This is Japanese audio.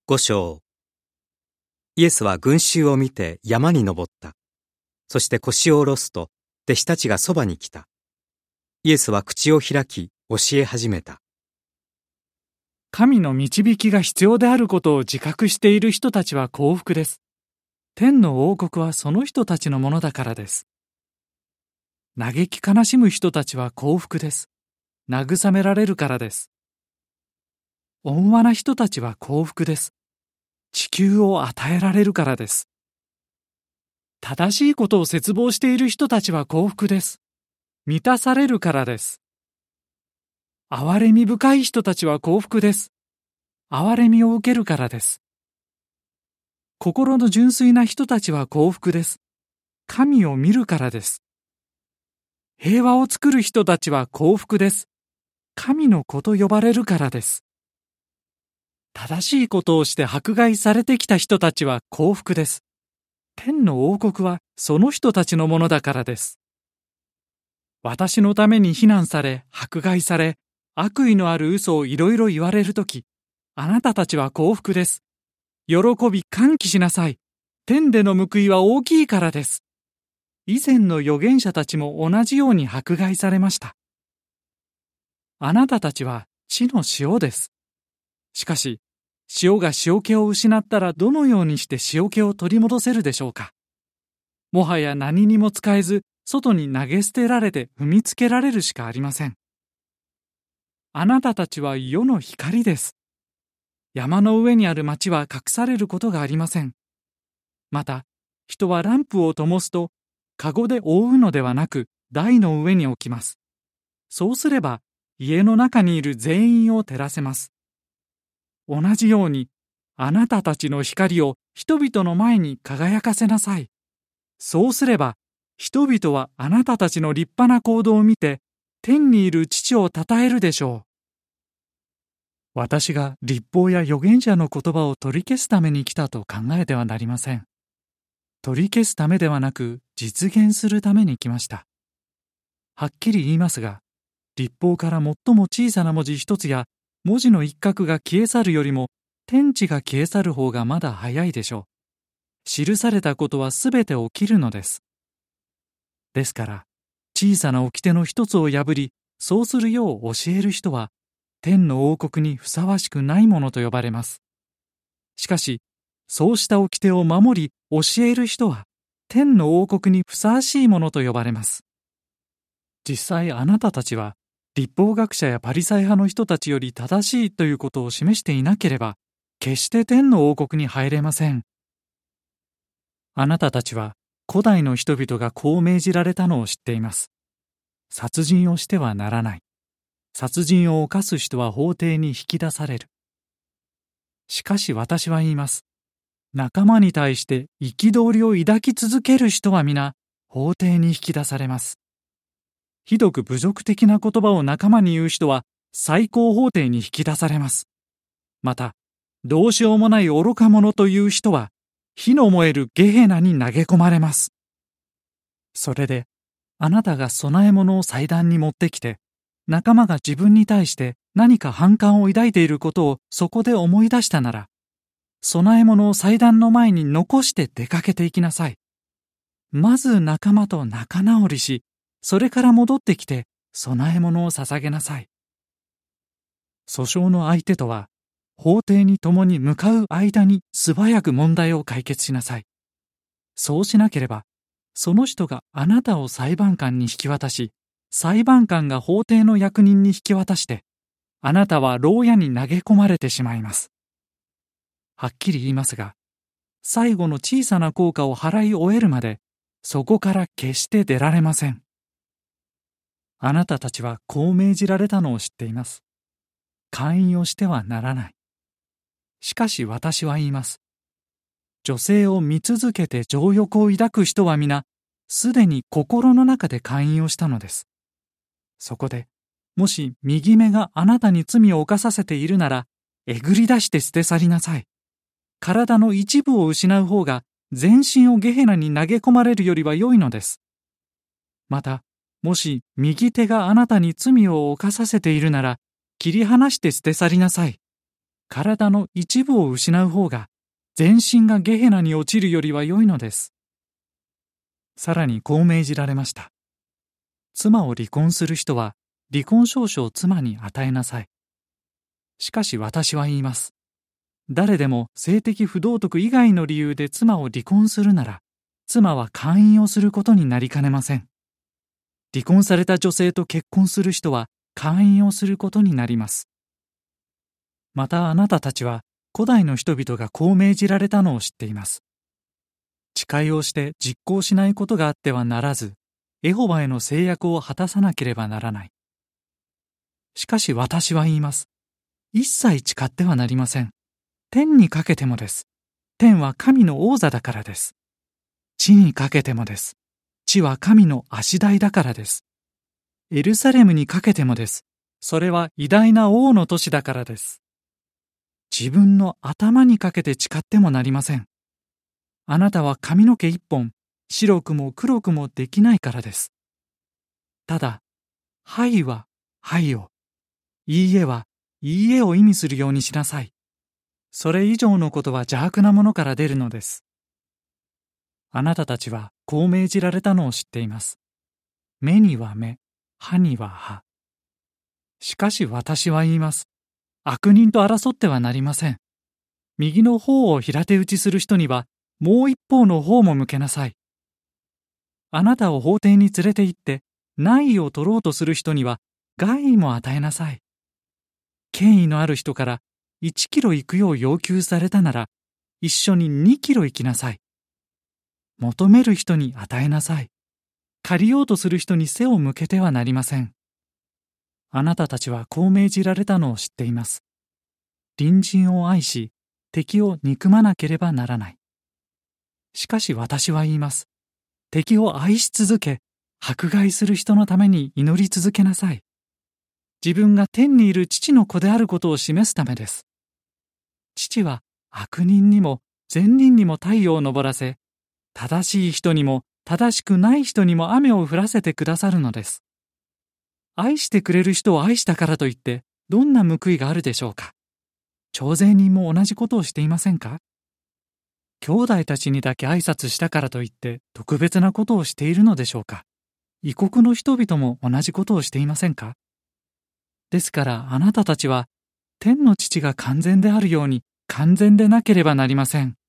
5章。イエスは群衆を見て山に登った。そして腰を下ろすと、弟子たちがそばに来た。イエスは口を開き、教え始めた。 神の導きが必要であることを自覚している人たちは幸福です。天の王国はその人たちのものだからです。嘆き悲しむ人たちは幸福です。慰められるからです。温和な人たちは幸福です。地球を与えられるからです。正しいことを切望している人たちは幸福です。満たされるからです。憐れみ深い人たちは幸福です。憐れみを受けるからです。心の純粋な人たちは幸福です。神を見るからです。平和を作る人たちは幸福です。神の子と呼ばれるからです。正しいことをして迫害されてきた人たちは幸福です。天の王国はその人たちのものだからです。私のために非難され、迫害され、悪意のある嘘をいろいろ言われるとき、あなたたちは幸福です。喜び歓喜しなさい。天での報いは大きいからです。以前の預言者たちも同じように迫害されました。あなたたちは地の塩です。しかし、塩が塩気を失ったらどのようにして塩気を取り戻せるでしょうか。もはや何にも使えず、外に投げ捨てられて踏みつけられるしかありません。あなたたちは世の光です。山の上にある町は隠されることがありません。また、人はランプを灯すと、かごで覆うのではなく、台の上に置きます。そうすれば、家の中にいる全員を照らせます。同じように、あなたたちの光を人々の前に輝かせなさい。そうすれば、人々はあなたたちの立派な行動を見て、天にいる父を称えるでしょう。私が律法や預言者の言葉を取り消すために来たと考えてはなりません。取り消すためではなく、実現するために来ました。はっきり言いますが、律法から最も小さな文字一つや、文字の一角が消え去るよりも、天地が消え去る方がまだ早いでしょう。記されたことはすべて起きるのです。ですから、小さな掟の一つを破り、そうするよう教える人は、天の王国にふさわしくないものと呼ばれます。しかし、そうした掟を守り、教える人は、天の王国にふさわしいものと呼ばれます。実際あなたたちは、律法学者やパリサイ派の人たちより正しいということを示していなければ、決して天の王国に入れません。あなたたちは、古代の人々がこう命じられたのを知っています。殺人をしてはならない。殺人を犯す人は法廷に引き出される。しかし私は言います。仲間に対して憤りを抱き続ける人は皆、法廷に引き出されます。ひどく侮辱的な言葉を仲間に言う人は、最高法廷に引き出されます。また、どうしようもない愚か者という人は、火の燃えるゲヘナに投げ込まれます。それで、あなたが供え物を祭壇に持ってきて、仲間が自分に対して何か反感を抱いていることをそこで思い出したなら、供え物を祭壇の前に残して出かけていきなさい。まず仲間と仲直りし、それから戻ってきて供え物を捧げなさい。訴訟の相手とは、法廷に共に向かう間に素早く問題を解決しなさい。そうしなければ、その人があなたを裁判官に引き渡し、裁判官が法廷の役人に引き渡して、あなたは牢屋に投げ込まれてしまいます。はっきり言いますが、最後の小さな効果を払い終えるまで、そこから決して出られません。あなたたちはこう命じられたのを知っています。姦淫をしてはならない。しかし私は言います。女性を見続けて情欲を抱く人は皆、すでに心の中で姦淫をしたのです。そこで、もし右目があなたに罪を犯させているなら、えぐり出して捨て去りなさい。体の一部を失う方が、全身をゲヘナに投げ込まれるよりは良いのです。また、もし右手があなたに罪を犯させているなら、切り離して捨て去りなさい。 体の一部を失う方が全身がゲヘナに落ちるよりは良いのです。さらにこう命じられました。妻を離婚する人は離婚証書を妻に与えなさい。しかし私は言います。誰でも性的不道徳以外の理由で妻を離婚するなら、妻は姦淫をすることになりかねません。離婚された女性と結婚する人は姦淫をすることになります。またあなたたちは古代の人々がこう命じられたのを知っています。誓いをして実行しないことがあってはならず、エホバへの誓約を果たさなければならない。しかし私は言います。一切誓ってはなりません。天にかけてもです。天は神の王座だからです。地にかけてもです。地は神の足台だからです。エルサレムにかけてもです。それは偉大な王の都市だからです。自分の頭にかけて誓ってもなりません。あなたは髪の毛一本、白くも黒くもできないからです。ただ、はいははいを、いいえはいいえを意味するようにしなさい。それ以上のことは邪悪なものから出るのです。あなたたちはこう命じられたのを知っています。目には目、歯には歯。しかし私は言います。悪人と争ってはなりません。右の方を平手打ちする人には、もう一方の方も向けなさい。あなたを法廷に連れて行って、害を取ろうとする人には、害も与えなさい。権威のある人から1キロ行くよう要求されたなら、一緒に2キロ行きなさい。求める人に与えなさい。借りようとする人に背を向けてはなりません。あなたたちはこう命じられたのを知っています。隣人を愛し、敵を憎まなければならない。しかし私は言います。敵を愛し続け、迫害する人のために祈り続けなさい。自分が天にいる父の子であることを示すためです。父は悪人にも善人にも太陽を昇らせ、正しい人にも正しくない人にも雨を降らせてくださるのです。愛してくれる人を愛したからといって、どんな報いがあるでしょうか。徴税人も同じことをしていませんか。兄弟たちにだけ挨拶したからといって特別なことをしているのでしょうか。異国の人々も同じことをしていませんか。ですからあなたたちは天の父が完全であるように完全でなければなりません。